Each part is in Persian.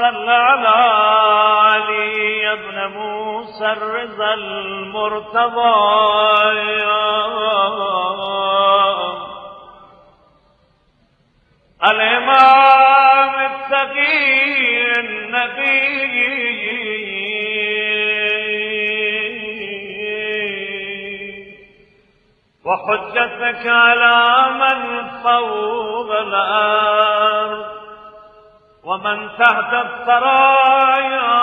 صل على علي ابن موسى الرضا المرتضى الإمام التقي النبي وحجتك على من فوق الأرض ومن تحت الثرايا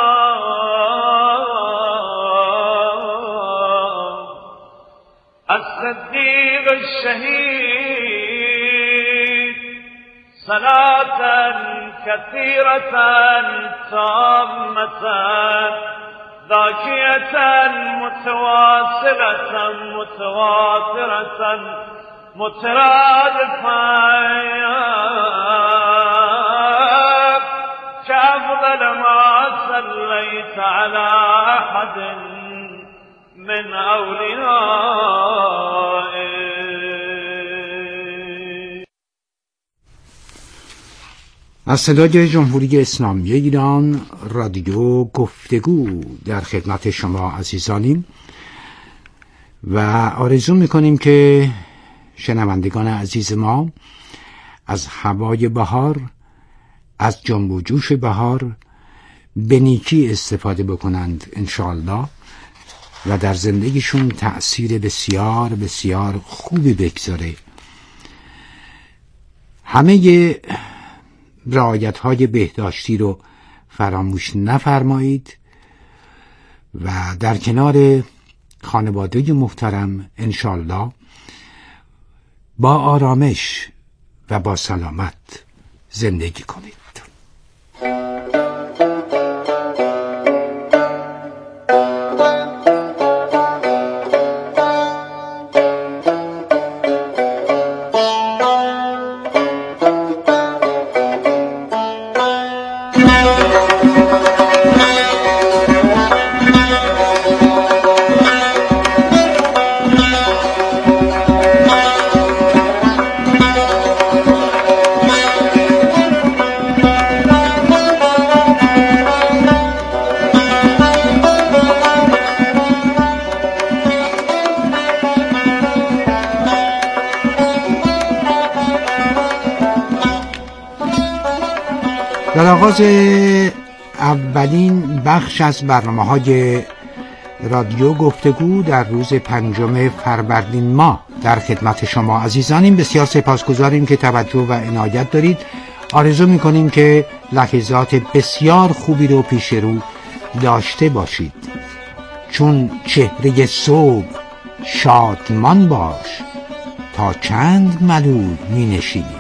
الصديق الشهيد صلاة كثيرة تامة ذاكية متواصلة متواترة مترادفة كأفضل ما صليت على أحد من أوليائه. از صدای جمهوری اسلامی ایران رادیو گفتگو در خدمت شما عزیزانیم و آرزو میکنیم که شنوندگان عزیز ما از هوای بهار، از جنب و جوش بهار به نیکی استفاده بکنند انشاءالله و در زندگیشون تأثیر بسیار بسیار خوبی بگذاره. همه رعایت‌های بهداشتی رو فراموش نفرمایید و در کنار خانواده محترم انشاءالله با آرامش و با سلامت زندگی کنید. در آغاز اولین بخش از برنامه‌های رادیو گفتگو در روز 5 فروردین ماه در خدمت شما عزیزانیم. بسیار سپاسگزاریم که توجه و عنایت دارید. آرزو می‌کنیم که لحظات بسیار خوبی رو پیش رو داشته باشید. چون چهره صبح شادمان باش تا چند ملول می‌نشینی.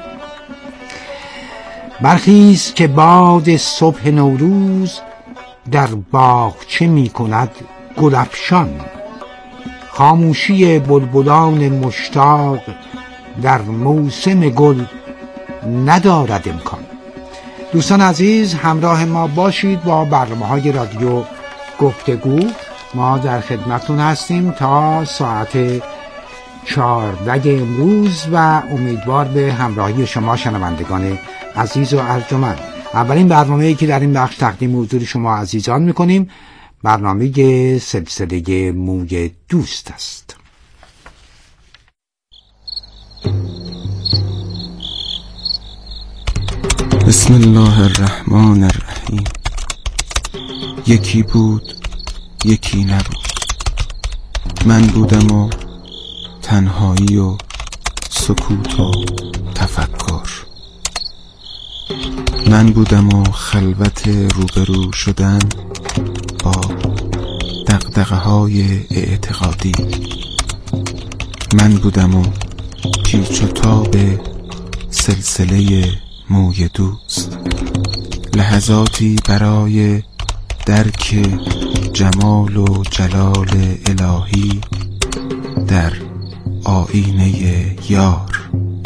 برخیز که باد صبح نوروز در باغچه می کند گلفشان. خاموشی بلبلان مشتاق در موسم گل ندارد امکان. دوستان عزیز همراه ما باشید با برنامه‌های رادیو گفتگو. ما در خدمتتون هستیم تا ساعت 14 امروز و امیدوار به همراهی شما شنوندگان عزیز و ارجمند. اولین برنامه‌ای که در این بخش تقدیم حضور شما عزیزان می‌کنیم برنامه سلسله موی دوست است. بسم الله الرحمن الرحیم. یکی بود یکی نبود. من بودم و تنهایی و سکوت و تفکر. من بودم و خلوت روبرو شدن با دغدغه‌های اعتقادی. من بودم و پیچ و تاب سلسله موی دوست. لحظاتی برای درک جمال و جلال الهی در آینه یار.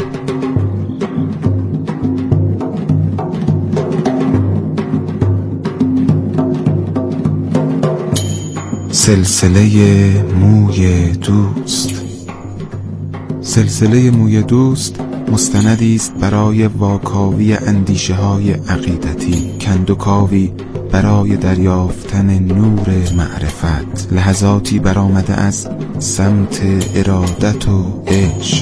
سلسله موی دوست. سلسله موی دوست مستندی است برای واکاوی اندیشه های عقیدتی، کندوکاوی برای دریافتن نور معرفت، لحظاتی برآمده از سمت ارادت و عشق.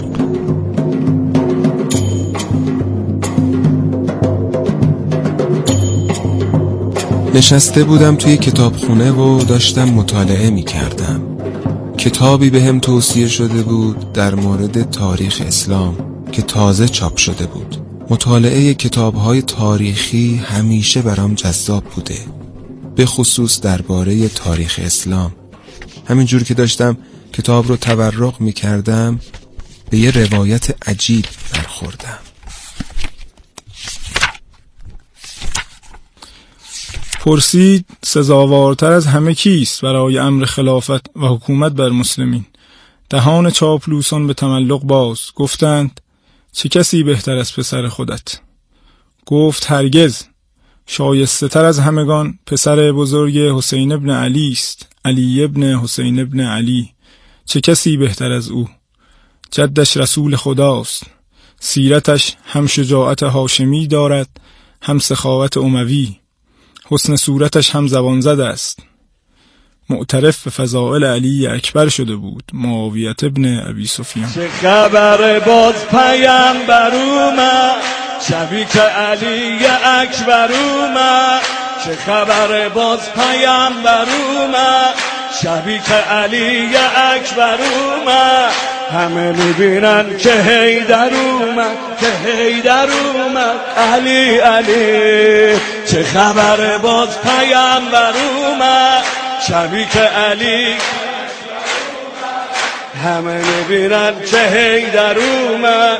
نشسته بودم توی کتابخونه و داشتم مطالعه می کردم. کتابی به هم توصیه شده بود در مورد تاریخ اسلام که تازه چاپ شده بود. مطالعه کتاب‌های تاریخی همیشه برام جذاب بوده، به خصوص درباره تاریخ اسلام. همینجور که داشتم کتاب رو تورق می کردم به یه روایت عجیب برخوردم. پرسید سزاوارتر از همه کیست برای امر خلافت و حکومت بر مسلمین؟ دهان چاپلوسان به تملق باز گفتند چه کسی بهتر از پسر خودت؟ گفت هرگز، شایسته تر از همگان پسر بزرگ حسین ابن علی است، علی ابن حسین ابن علی. چه کسی بهتر از او؟ جدش رسول خداست، سیرتش هم شجاعت هاشمی دارد هم سخاوت اموی، حسن صورتش هم زبان زد است. معترف به فضائل علی اکبر شده بود، معاویه ابن ابی سفیان. چه خبر باز پیامبر اومد، شبی که علی اکبر اومد. چه خبر باز پیامبر اومد، شبی که علی اکبر اومد. همه میبینن که حیدر اومد، که حیدر اومد. علی علی چه خبر باز پیامبر اومد، شبی که علی همه میبینن که حیدر اومد.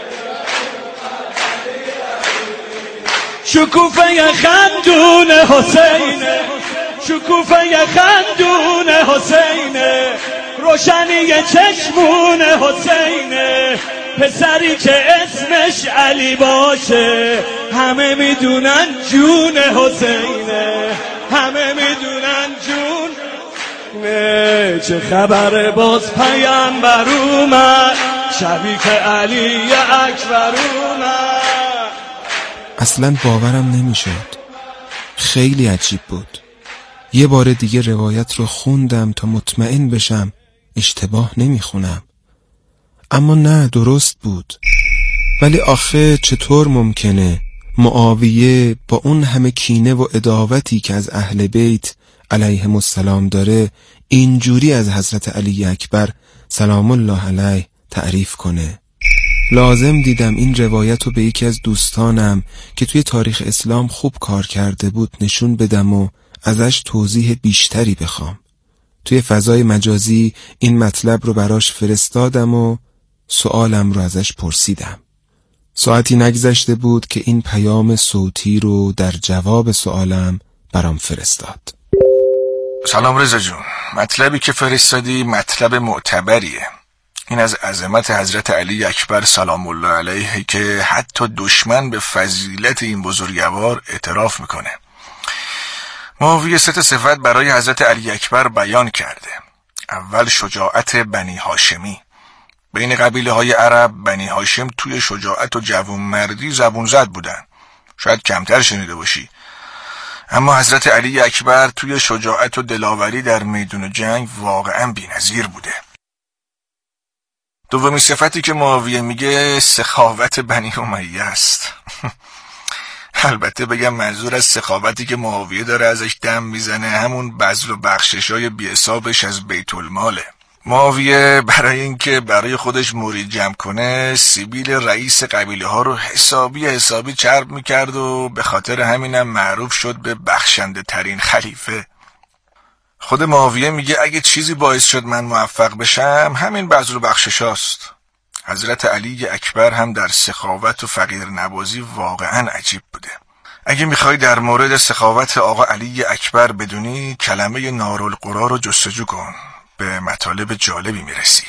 شکوفه خندون حسین، شکوفه خندون حسین، روشنی چشمون حسین، پسری که اسمش علی باشه. همه میدونن جون حسینه، همه میدونن جون. چه خبر باز پیامبر اومد، شبی که علی اکبر اومد. اصلا باورم نمیشد، خیلی عجیب بود. یه بار دیگه روایت رو خوندم تا مطمئن بشم اشتباه نمیخونم، اما نه، درست بود. ولی آخه چطور ممکنه معاویه با اون همه کینه و عداوتی که از اهل بیت علیهم السلام داره اینجوری از حضرت علی اکبر سلام الله علیه تعریف کنه؟ لازم دیدم این روایت رو به یکی از دوستانم که توی تاریخ اسلام خوب کار کرده بود نشون بدم و ازش توضیح بیشتری بخوام. توی فضای مجازی این مطلب رو براش فرستادم و سوالم رو ازش پرسیدم. ساعتی نگذشته بود که این پیام صوتی رو در جواب سوالم برام فرستاد. سلام رضا جون، مطلبی که فرستادی مطلب معتبریه. این از عظمت حضرت علی اکبر سلام الله علیه که حتی دشمن به فضیلت این بزرگوار اعتراف میکنه. معاویه 3 صفت برای حضرت علی اکبر بیان کرده. اول شجاعت بنی هاشمی. بین قبیله های عرب بنی هاشم توی شجاعت و جوانمردی زبون زد بودن. شاید کمتر شنیده باشی، اما حضرت علی اکبر توی شجاعت و دلاوری در میدون جنگ واقعا بی‌نظیر بوده. دومین صفتی که معاویه میگه سخاوت بنی امیه است. البته بگم منظور از سخاوتی که معاویه داره ازش دم میزنه همون بذل و بخششای بی‌حسابش از بیت الماله. معاویه برای اینکه برای خودش مرید جمع کنه سیبیل رئیس قبیله ها رو حسابی چرب میکرد و به خاطر همینم معروف شد به بخشنده ترین خلیفه. خود معاویه میگه اگه چیزی باعث شد من موفق بشم همین بذل و بخششاست. حضرت علی اکبر هم در سخاوت و فقیر نوازی واقعا عجیب بوده. اگه میخوای در مورد سخاوت آقا علی اکبر بدونی کلمه نارالقرا رو جستجو کن، به مطالب جالبی میرسی.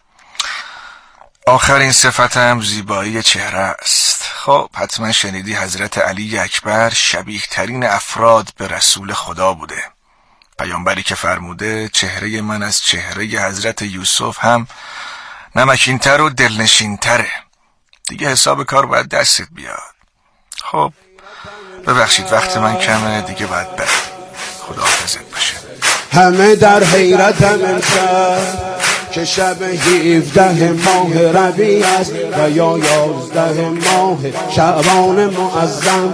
آخرین صفتم زیبایی چهره است. خب حتما شنیدی حضرت علی اکبر شبیه ترین افراد به رسول خدا بوده. پیامبری که فرموده چهره من از چهره حضرت یوسف هم نمکین‌تر و دلنشین‌تره. دیگه حساب کار باید دستت بیاد. خب ببخشید وقت من کمه دیگه باید برم. خداحافظت باشه. همه در حیرتم امشب که شب 17 ماه ربیع است و یا 11 ماه شعبان معظم،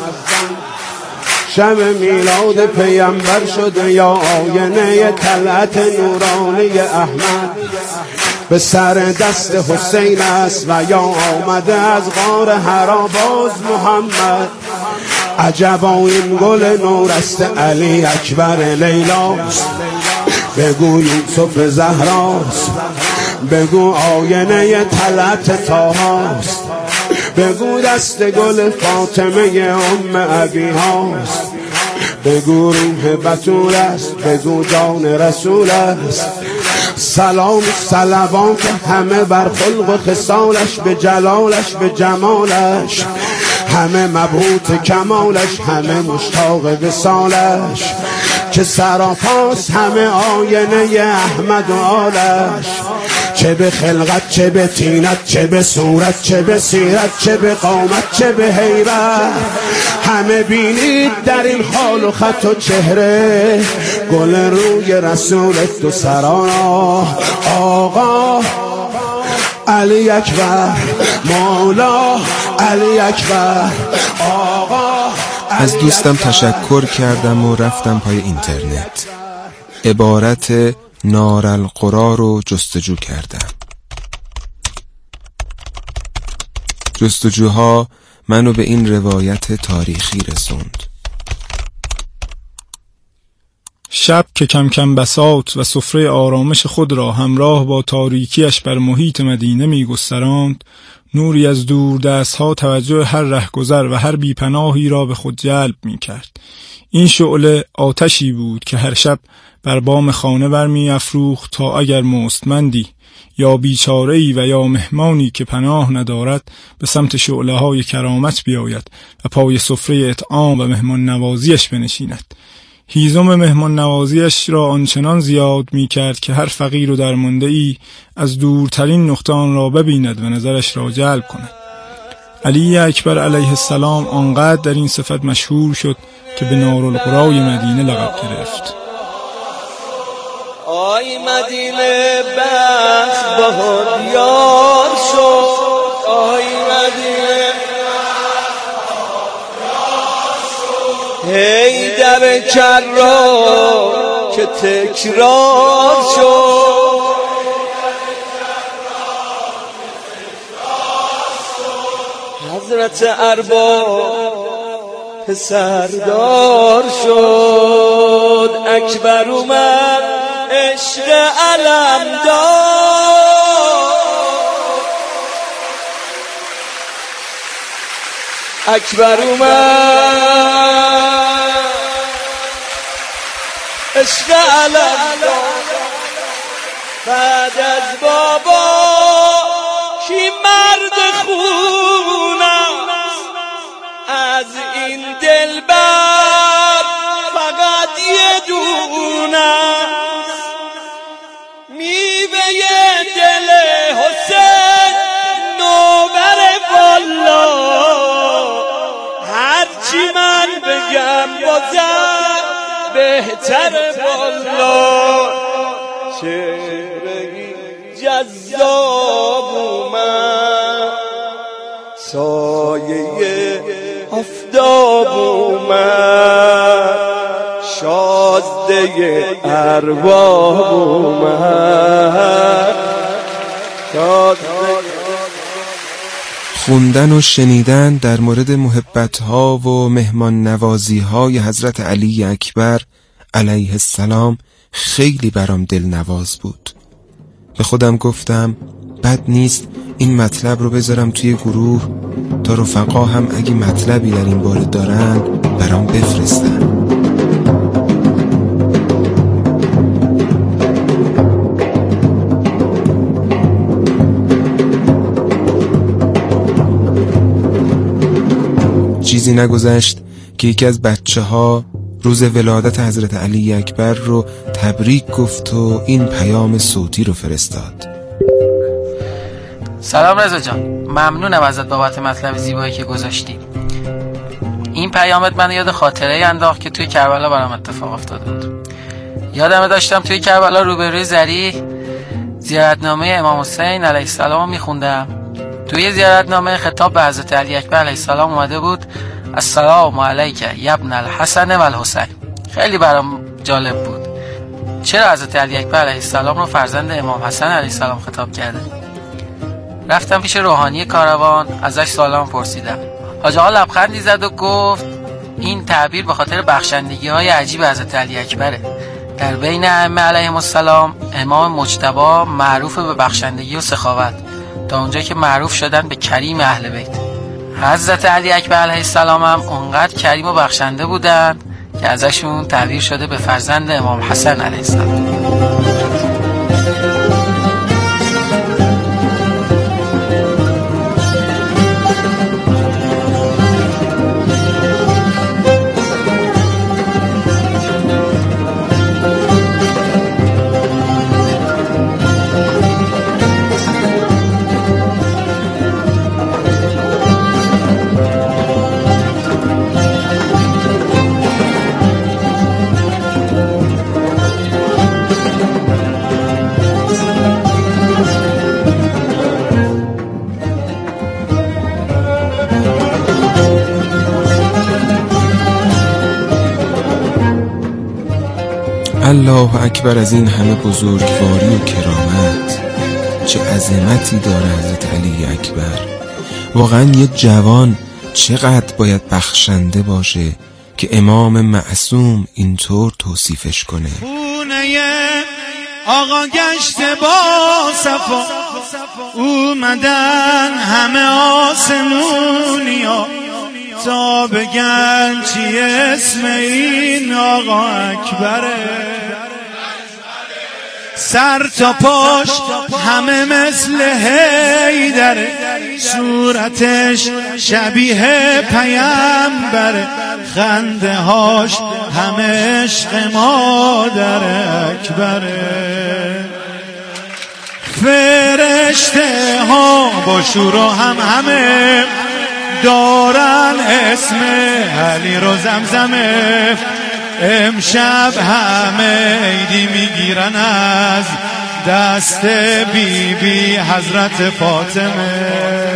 شب میلاد پیامبر شده یا آینه طلعت نورانی احمد به سر دست حسین است و یا آمده از غار حرا باز محمد. عجبا این گل نورست علی اکبر لیلاست، بگو یوسف زهراست، بگو آینه طلعت طاهاست، بگو دست گل فاطمه ام ابی هاست، بگو روح بتول است، بگو جان رسول است. سلام صلوات همه بر خلق و خصالش، به جلالش به جمالش، همه مبهوت کمالش، همه مشتاق وصالش، که سراپاس همه آینه احمد و آلش. چه به خلقت چه به طینت چه به صورت چه به سیرت چه به قامت چه به حیرت، همه بینید در این خال و خط و چهره گل روی رسول دو سران آقا علی اکبر، مولا علی اکبر آقا. از دوستم تشکر کردم و رفتم پای اینترنت. عبارت نارالقرار رو جستجو کردم. جستجوها منو به این روایت تاریخی رسوند. شب که کم کم بساط و سفره آرامش خود را همراه با تاریکیش بر محیط مدینه می گستراند، نوری از دور دستها توجه هر رهگذر و هر بیپناهی را به خود جلب می کرد. این شعله آتشی بود که هر شب بر بام خانه برمی افروخت تا اگر مستمندی یا بیچاره‌ای و یا مهمانی که پناه ندارد به سمت شعله‌های کرامت بیاید و پای سفره اطعام و مهمان نوازیش بنشیند. هیزم مهمان نوازیش را آنچنان زیاد می کرد که هر فقیر و درمانده‌ای از دورترین نقطه آن را ببیند و نظرش را جلب کند. علی اکبر علیه السلام آنقدر در این صفت مشهور شد که به نارالقرای مدینه لقب گرفت. آی مدینه بخت بهار یار شد، آی مدینه هی در کرار که تکرار شد، حضرت ارباب پسردار شد، اکبر اومد عشق علم دار، اکبر اومد عشق علم دار. بعد از بابا کی مرد خونم، از این دلبر فقط یه دونه، میوه دل حسین نوبر والا، هرچی من بگم بازم بهتر والا. چهره‌ای جذاب اومد، سایه آفتاب اومد، شازده ارباب اومد. خوندن و شنیدن در مورد محبت‌ها و مهمان نوازی‌های حضرت علی اکبر علیه السلام خیلی برام دلنواز بود. به خودم گفتم بد نیست این مطلب رو بذارم توی گروه تا رفقا هم اگه مطلبی در این باره دارن برام بفرستن. چیزی نگذشت که یکی از بچه‌ها روز ولادت حضرت علی اکبر رو تبریک گفت و این پیام صوتی رو فرستاد. سلام رضا جان، ممنونم ازت بابت مطلب زیبایی که گذاشتی. این پیامت منو یاد خاطره انداخت که توی کربلا برام اتفاق افتاده بود. یادمه داشتم توی کربلا روبروی زری زیارتنامه امام حسین علیه السلام میخوندم. توی زیارتنامه خطاب به حضرت علی اکبر علیه السلام اومده بود السلام علیک ابن الحسن و الحسین. خیلی برام جالب بود. چرا حضرت علی اکبر علیه السلام رو فرزند امام حسن علیه السلام خطاب کرده؟ رفتم پیش روحانی کاروان، ازش سوالام پرسیدم. حاج آقا لبخندی زد و گفت این تعبیر به خاطر بخشندگی‌های عجیب حضرت علی اکبره. در بین ائمه علیهم السلام امام مجتبی معروف به بخشندگی و سخاوت، تا اونجا که معروف شدن به کریم اهل بیت. حضرت علی اکبر علیه السلام هم اونقدر کریم و بخشنده بودن که ازشون تعبیر شده به فرزند امام حسن علیه السلام. الله اکبر. از این همه بزرگواری و کرامت، چه عظمتی داره حضرت علی اکبر. واقعا یه جوان چقدر باید بخشنده باشه که امام معصوم اینطور توصیفش کنه. خونه آقا گشته با صفا، اومدن همه آسمونیا تا بگن چی اسم این آقا اکبره. سر تا پاش همه مثل حیدره، صورتش شبیه پیامبره، خنده هاش همه عشق مادر اکبره. فرشته ها با شور و همه دارن اسم علی رو زمزمه. امشب همه عیدی میگیرن از دست بی بی حضرت فاطمه.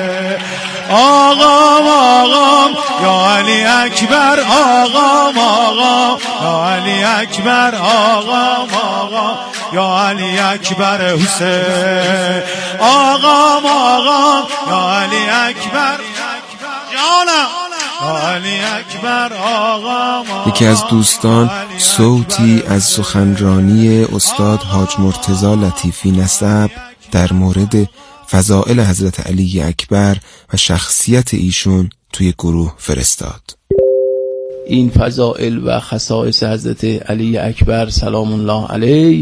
آقام آقام یا علی اکبر، آقام آقام یا علی اکبر، آقام آقام یا علی اکبر حسین، آقام آقام یا علی اکبر جانم یا علی اکبر، آقام. یکی از دوستان صوتی از سخنرانی استاد حاج مرتضی لطیفی نسب در مورد فضائل حضرت علی اکبر و شخصیت ایشون توی گروه فرستاد. این فضائل و خصائص حضرت علی اکبر سلام الله علیه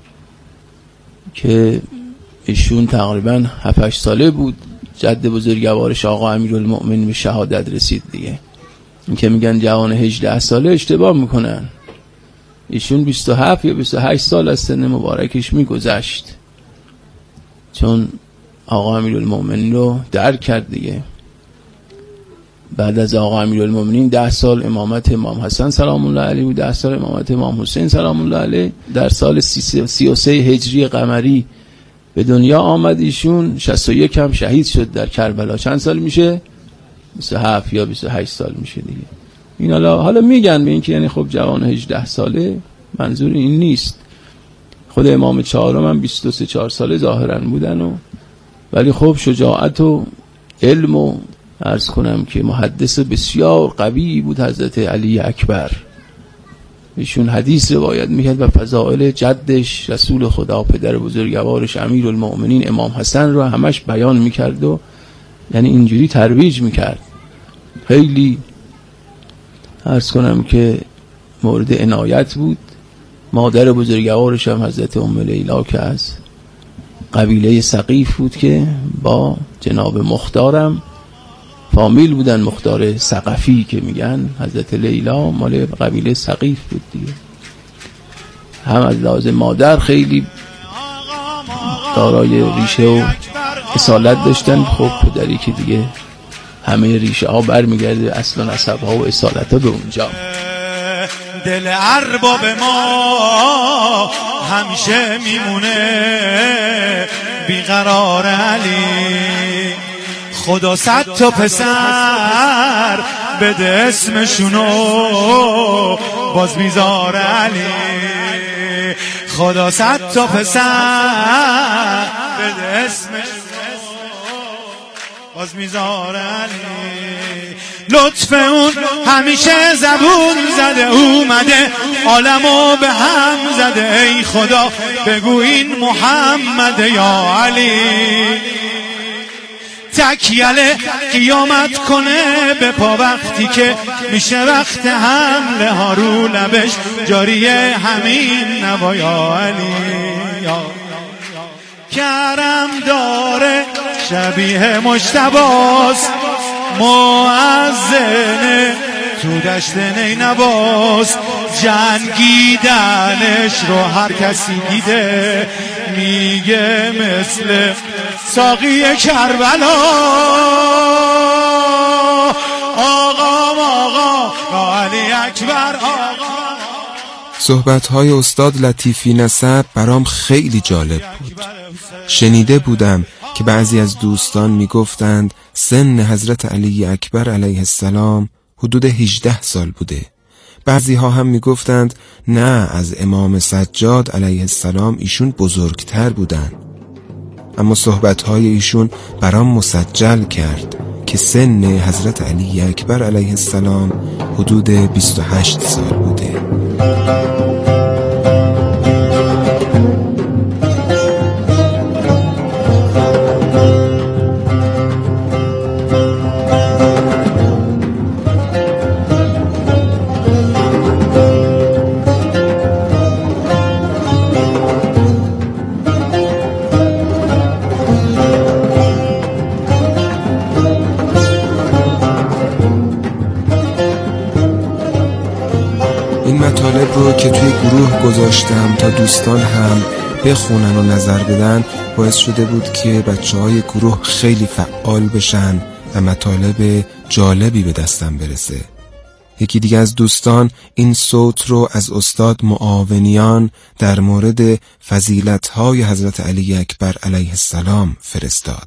که ایشون تقریبا 7-8 ساله بود جد بزرگوارش آقا امیرالمؤمنین به شهادت رسید دیگه. این که میگن جوان 18 ساله اشتباه میکنن. ایشون 27 یا 28 سال از سن مبارکش میگذشت، چون آقا امیرالمؤمنین رو درک کرد دیگه. بعد از آقا امیرالمؤمنین 10 سال امامت امام حسن سلام الله علیه و 10 سال امامت امام حسین سلام الله علیه. در سال 33 هجری قمری به دنیا آمد ایشون. 61 هم شهید شد در کربلا. چند سال میشه؟ 27 یا 28 سال میشه دیگه. این حالا میگن به این که یعنی خب جوان 18 ساله، منظور این نیست. خود امام چهارم هم 23-4 ساله ظاهرا بودن ولی خب شجاعت و علم و عرض کنم که محدث بسیار قوی بود حضرت علی اکبر. ایشون حدیث روایت میکرد و فضائل جدش رسول خدا پدر بزرگوارش امیرالمؤمنین امام حسن رو همش بیان میکرد و یعنی اینجوری ترویج میکرد. خیلی عرض کنم که مورد عنایت بود. مادر بزرگوارش هم حضرت ام لیلا که از قبیله ثقیف بود که با جناب مختارم فامیل بودن. مختار ثقفی که میگن حضرت لیلا مال قبیله ثقیف بود دیگه. هم از لحاظ مادر خیلی دارای ریشه و اصالت داشتن. خب پدری که دیگه همه ریشه ها برمیگرده، اصل و نسب ها و اصالت ها به اونجا. دل ارباب ما همیشه میمونه بیقرار علی. خدا 100 تا پسر بده اسمشونو باز میذاره علی. خدا 100 تا پسر بده اسمشونو باز میذاره علی. لطف اون همیشه زبون زده اومده عالمو به هم زده. ای خدا بگو این محمد یا علی. تکیله قیامت کنه به پا وقتی که میشه وقت حمله ها رو لبش جاریه همین نوا یا علی. کرم داره شبیه مجتباست مؤذن تو دشت نینواست. جنگیدنش رو هر کسی دیده میگه مثل ساقی کربلا. آقا علی اکبر آقا. صحبت‌های استاد لطیفی نسب برام خیلی جالب بود. شنیده بودم که بعضی از دوستان میگفتند سن حضرت علی اکبر علیه السلام حدود 18 سال بوده. بعضی ها هم میگفتند نه، از امام سجاد علیه السلام ایشون بزرگتر بودن. اما صحبت‌های ایشون برام مسجل کرد که سن حضرت علی اکبر علیه السلام حدود 28 سال بوده. مطالب رو که توی گروه گذاشتم تا دوستان هم بخونن و نظر بدن باعث شده بود که بچه‌های گروه خیلی فعال بشن و مطالب جالبی به دستم برسه. یکی دیگه از دوستان این صوت رو از استاد معاونیان در مورد فضیلت‌های حضرت علی اکبر علیه السلام فرستاد.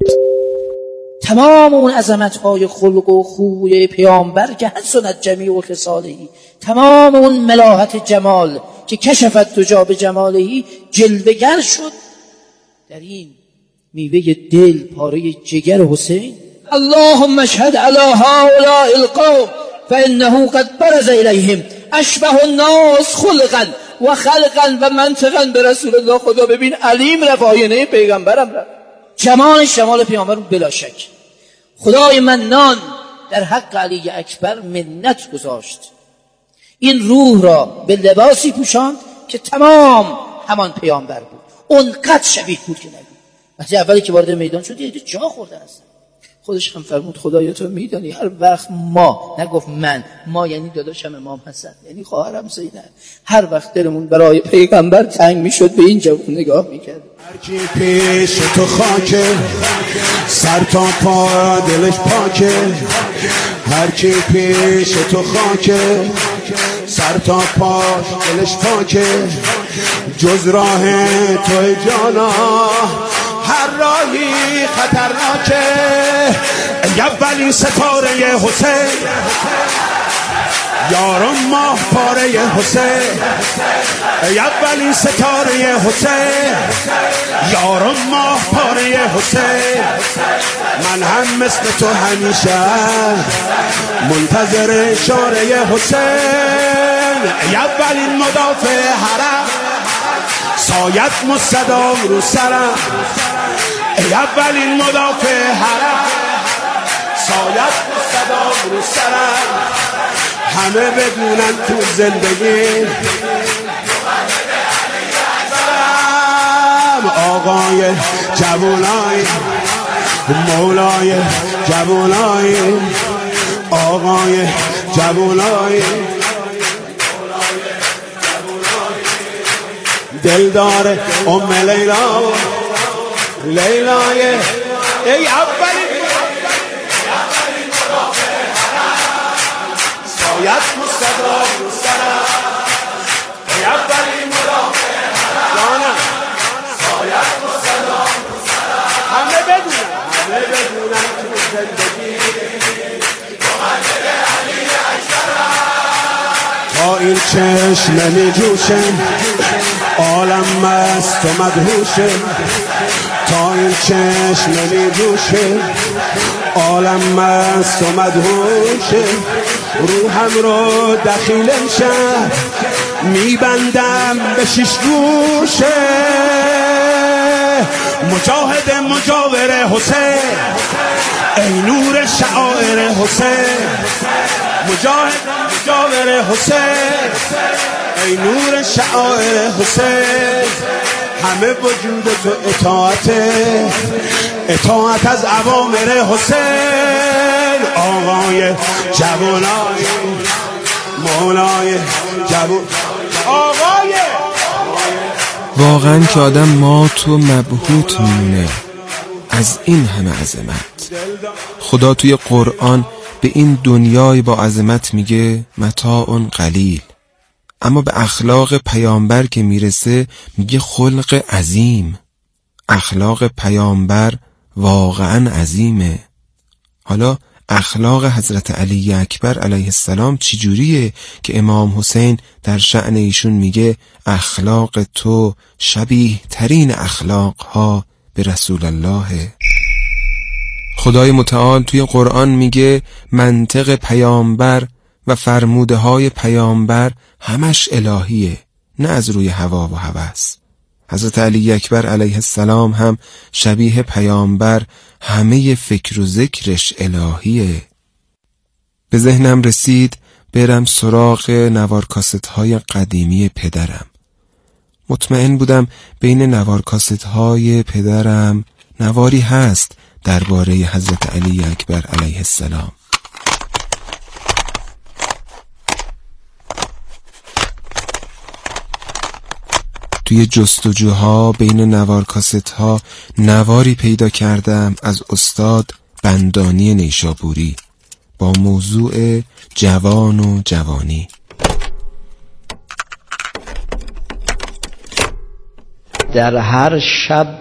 تمام اون عظمت‌های خلق و خوی پیامبر که حسنت جمیع و خصالهی، تمام اون ملاحت جمال که کشفت دجا به جمالهی جلوه‌گر شد در این میوه دل پاره جگر حسین. اللهم اشهد علی هؤلاء القوم فانه قد برز الیهم اشبه الناس خلقا و خلقا و منطقا به رسول الله. خدا ببین علیم رفاینه پیغمبرم رفت، شمال پیامبر بلا شک. خدای منان در حق علی اکبر منت گذاشت، این روح را به لباسی پوشاند که تمام همان پیامبر بود، اونقدر شبیه بود که نبید. وقتی اولی که وارد میدان شد یه جا خورده است. خودش هم فرمود خدایا تو میدانی هر وقت ما، نگفت من، ما یعنی داداشم امام حسن یعنی خواهرم زینب، هر وقت دلمون برای پیغمبر تنگ میشد به این جوون نگاه میکرد. هرچی پیش تو خاکه سر تا پا دلش پاکه، هرچی پیش تو خاکه سر تا پا دلش پاکه، جز راه تو جانا هر راهی خطرناکه. ای اولین ستاره حسین یارم ماه پاره حسین، ای اولین ستاره حسین یارم ماه پاره حسین. من هم مثل تو همیشه منتظر اشاره حسین. ای اولین مدافع حرم سایت مصدام رو سرم، ای اولین مدافع حرم سایت مصدام رو سرم. همه بدونن تو زندگی آقای جوانای مولای جوانای آقای جوانای دلدار ام لیلا لیلای ای اولین سایت مصطفی رو سرم، ای اولین جانم سایت مصطفی رو سرم. همه بدونن تو زندگی تا این چشم می جوشه عالم مست و مدهوشه، تا این چشم می جوشه عالم مست و مدهوشه. روحم رو دخیل امشب میبندم به شش گوشه. مجاهد مجاور حسین ای نور شعائر حسین، مجاهد مجاور حسین ای نور شعائر حسین. همه وجود تو اطاعت از اوامر حسین. آقای جوانای مولای جوان، آقای واقعا که آدم مات و مبهوت میمونه از این همه عظمت. خدا توی قرآن به این دنیای با عظمت میگه متاع قلیل، اما به اخلاق پیامبر که میرسه میگه خلق عظیم. اخلاق پیامبر واقعا عظیمه. حالا اخلاق حضرت علی اکبر علیه السلام چجوریه که امام حسین در شأن ایشون میگه اخلاق تو شبیه ترین اخلاقها به رسول الله. خدای متعال توی قرآن میگه منطق پیامبر و فرموده های پیامبر همش الهیه، نه از روی هوا و هوس. حضرت علی اکبر علیه السلام هم شبیه پیامبر همه فکر و ذکرش الهیه. به ذهنم رسید برم سراغ نوارکاست های قدیمی پدرم. مطمئن بودم بین نوارکاست های پدرم نواری هست درباره حضرت علی اکبر علیه السلام. توی جستجوها بین نوارکاست ها نواری پیدا کردم از استاد بندانی نیشابوری با موضوع جوان و جوانی. در هر شب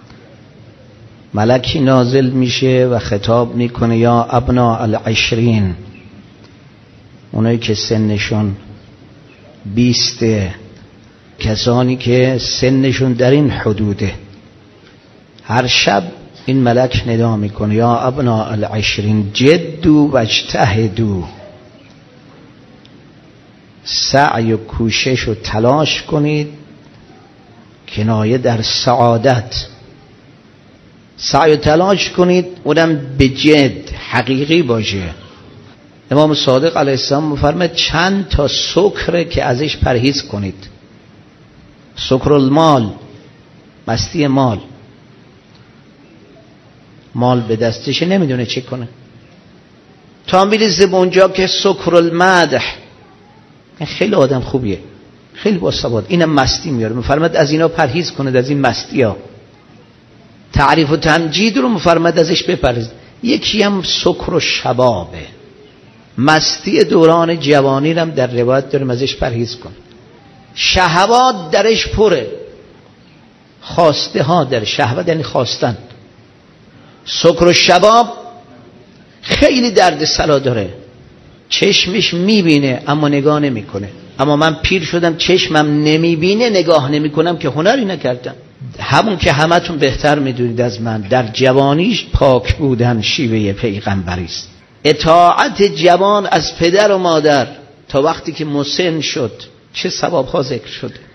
ملکی نازل میشه و خطاب میکنه یا ابناء العشرین، اونایی که سنشون 20، کسانی که سنشون در این حدوده. هر شب این ملک ندا میکنه یا ابناء العشرین جدوا و اجتهدوا، سعی و کوشش و تلاش کنید، کنایه در سعادت. سعی و تلاش کنید اونم به جد حقیقی باشه. امام صادق علیه السلام میفرماید چند تا سکره که ازش پرهیز کنید. سکر المال، مستی مال. مال به دستش نمیدونه چه کنه تا میرسه به اونجا که سکر المدح، خیلی آدم خوبیه، خیلی باسواد، اینم مستی میاره، میفرماید از اینا پرهیز کنید، از این مستی ها. تعریف و تمجید رو میفرماید ازش بپرهیز. یکی هم سکر و شبابه، مستی دوران جوانی هم در روایت داریم ازش پرهیز کن. شهوات درش پره، خواسته ها در شهوت یعنی خواستن. سکر و شباب خیلی درد سرا داره، چشمش میبینه اما نگاه نمیکنه. اما من پیر شدم چشمم نمیبینه نگاه نمیکنم که هنری نکردم. همون که همتون بهتر میدونید از من، در جوانیش پاک بودن شیوه پیغمبری است. اطاعت جوان از پدر و مادر تا وقتی که مسن شد چه ثوابها ذکر شده.